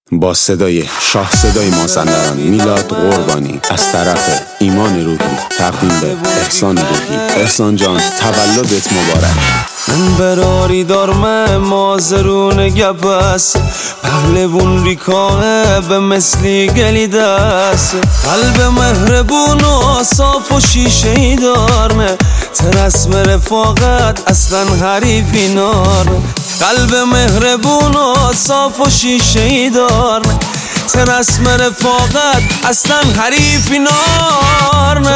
با صدای شاه صدای مازندران میلاد قربانی از طرف ایمان روحی تقدیم به احسان روحی. احسان جان تولدت مبارک. من براری دارم مازرون گپ است، پهلوون ریکاه به مثلی گلی دست، قلب مهربون و صاف و شیشه ای دارم، ترسم رفاقت اصلا حریفی نارم. قلب مهربون و صاف و شیشه ای دارم، ترسم رفاقت اصلا حریفی نارم.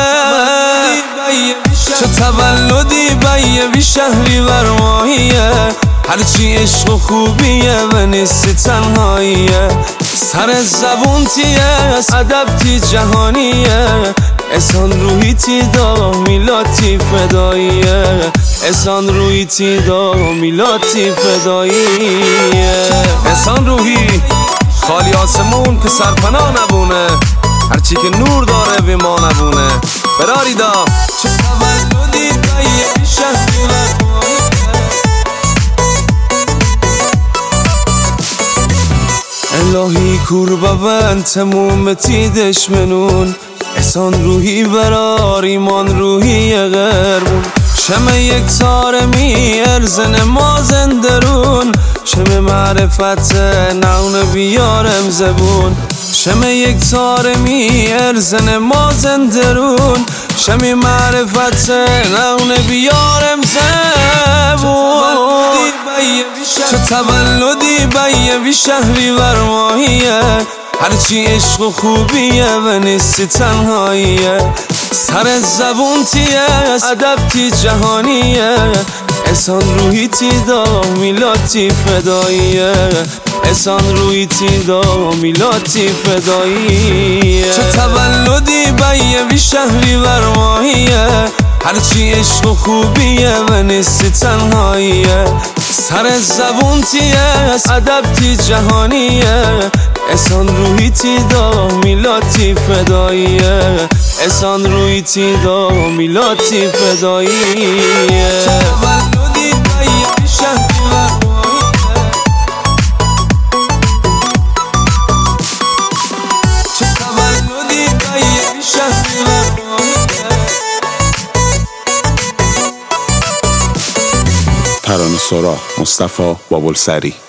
چه تولدی بیه بی شهری ورماهیه، هرچی عشق و خوبیه و نیستی تنهاییه. سر زبون تیه ادب تی جهانیه، احسان روحی تی دا میلاد تی فداییه، احسان روحی تی دا میلاد تی فداییه. احسان روحی خالی آسمون پسر پناه نبونه، هرچی که نور داره به ما نبونه. براری دا چه تولدی بیه شهری الهی کور ببند تموم تیدش منون، احسان روحی برار ایمان روحی غربون. شمه یک تار می ارزن مازندرون، شمه معرفت نون بیارم زبون. شمه یک تار می ارزن مازندرون، شمه معرفت نون بیارم زبون. چه تولدی بیه بی شهری ورماهیه، هرچی عشق و خوبیه و نیستی تنهاییه. سر زبون تیه ادب تی جهانیه، احسان روحی تی دا میلاد تی فداییه، احسان روحی تی دا میلاد تی فداییه. چه تولدی بیه بی شهری ورماهیه، هرچی عشق و خوبیه و نیستی تنهاییه. سر زبون تیه ادب تی جهانیه، احسان روحی تی دا میلاد تی فداییه، احسان روحی تی دا میلاد تی فداییه. چه تولدی بیه بی شهری ورماهیه، چه تولدی بیه بی شهری ورماهیه. ترانه سرا مصطفی بابلسری.